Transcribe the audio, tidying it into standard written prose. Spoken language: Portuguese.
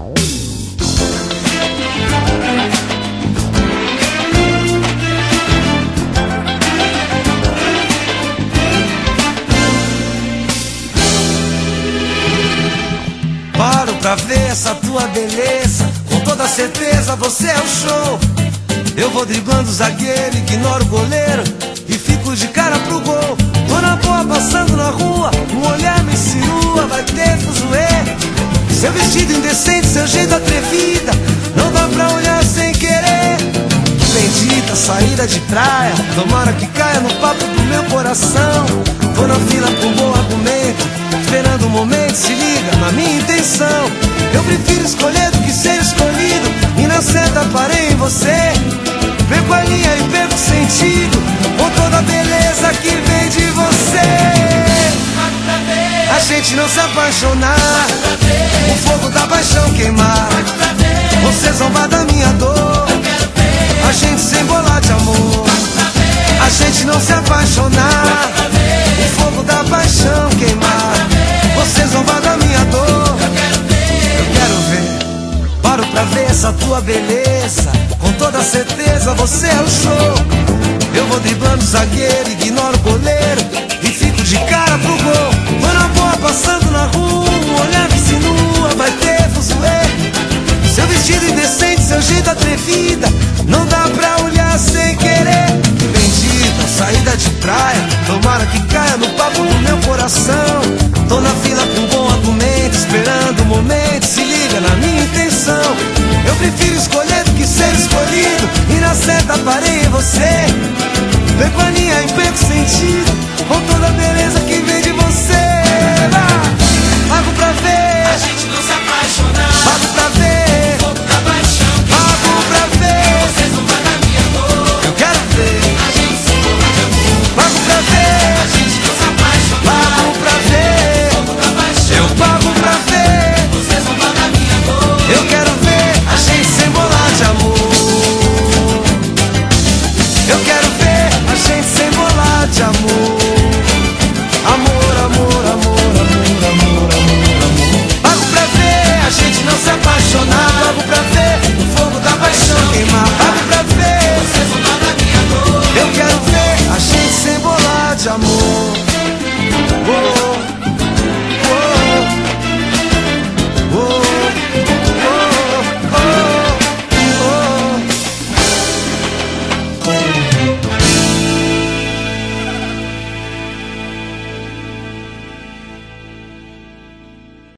Paro pra ver essa tua beleza, com toda certeza você é o show. Eu vou driblando o zagueiro, ignoro o goleiro e fico de cara pro gol. Tô na boa passando na rua, um olhar me insinua, vai ter fuzuê. Seu vestido indecente, seu jeito atrevida, não dá pra olhar sem querer. Bendita saída de praia, tomara que caia no papo do meu coração. Tô na fila com um bom argumento, esperando o momento, se liga na minha intenção. Eu prefiro escolher do que ser escolhido, e na seta parei em você. Perco a linha e perco o sentido, com toda a beleza que vem de você. A gente não se apaixonar, o fogo da paixão queimar, você zombar da minha dor, a gente se embolar de amor. A gente não se apaixonar, o fogo da paixão queimar, você zombar da minha dor. Eu quero ver, paro pra ver essa tua beleza, com toda certeza você é o show. Eu vou driblando o zagueiro, ignoro o goleiro e fico de cara pro gol. Tô na boa passando na rua, um olhar me insinua, vai ter fuzuê. Seu vestido indecente, seu jeito atrevida, não dá pra olhar sem querer. Bendita saída de praia, tomara que caia no papo do meu coração.